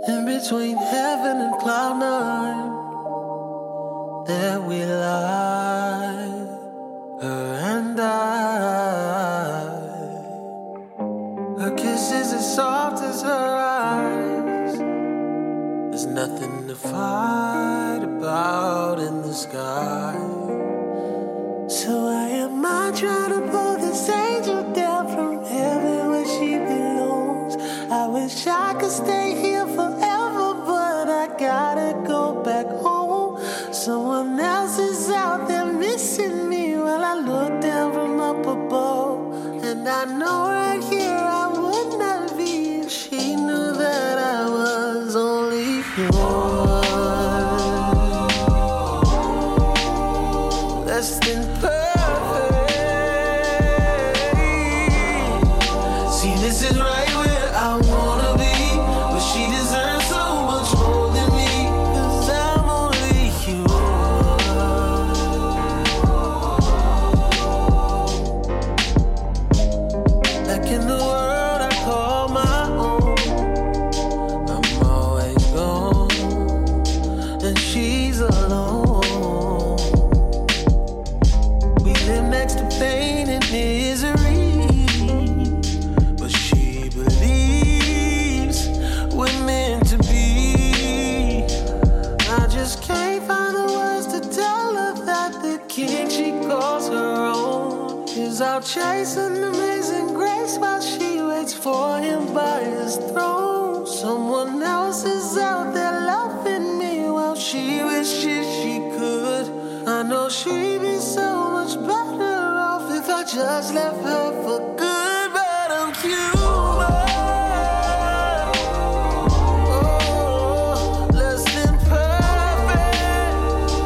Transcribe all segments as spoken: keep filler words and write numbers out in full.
In between heaven and cloud nine, there we lie, her and I. Her kisses as soft as her eyes. There's nothing to fight about in the sky. So why am I trying to pull this angel down from heaven where she belongs? I wish I could stay here forever, but I gotta go back home. Someone else is out there missing me while I look down from up above. And I know right here I would not be if she knew that I was only yours. Less than perfect. See, this is right where I wanna be, but she deserves so much more than me, 'cause I'm only yours. Back in the world I call my own, I'm always gone, and she's alone. We live next to pain and misery, but she believes we're meant to be. I just can't find the words to tell her that the king she calls her own is out chasing amazing grace while she waits for him by his throne. Someone else is out there loving me while she wishes she could. I know she'd be so much better off if I just left her for good, but I'm human. Oh, less than perfect.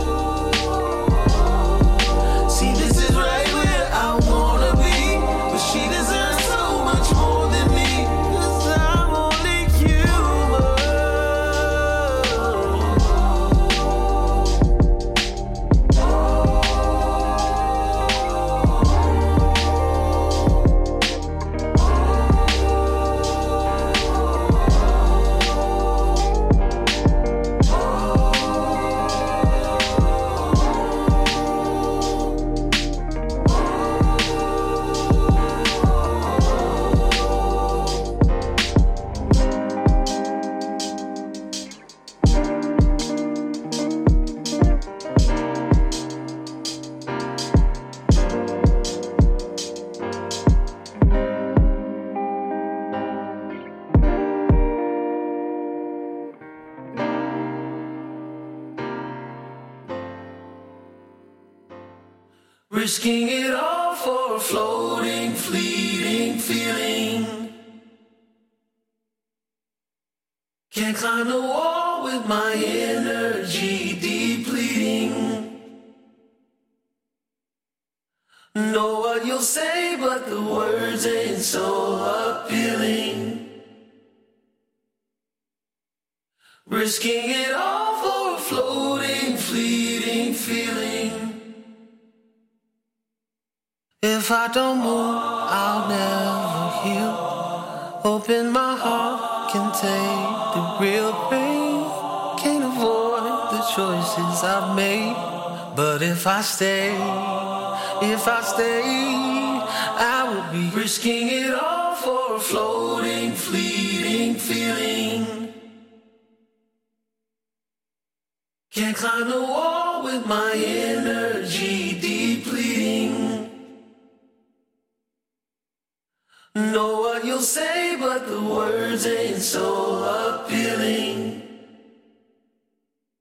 See, this is right where I wanna be, but she deserves so much more than me, 'cause I'm only human. Risking it all for a floating, fleeting feeling. Can't climb the wall with my energy depleting. Know what you'll say, but the words ain't so appealing. Risking it all for a floating, fleeting feeling. If I don't move, I'll never heal. Hoping my heart can take the real pain. Can't avoid the choices I've made. But if I stay, if I stay, I will be risking it all for a floating, fleeting feeling. Can't climb the wall with my energy depleting. Know what you'll say, but the words ain't so appealing.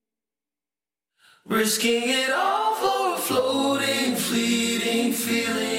Risking it all for a floating, fleeting feeling.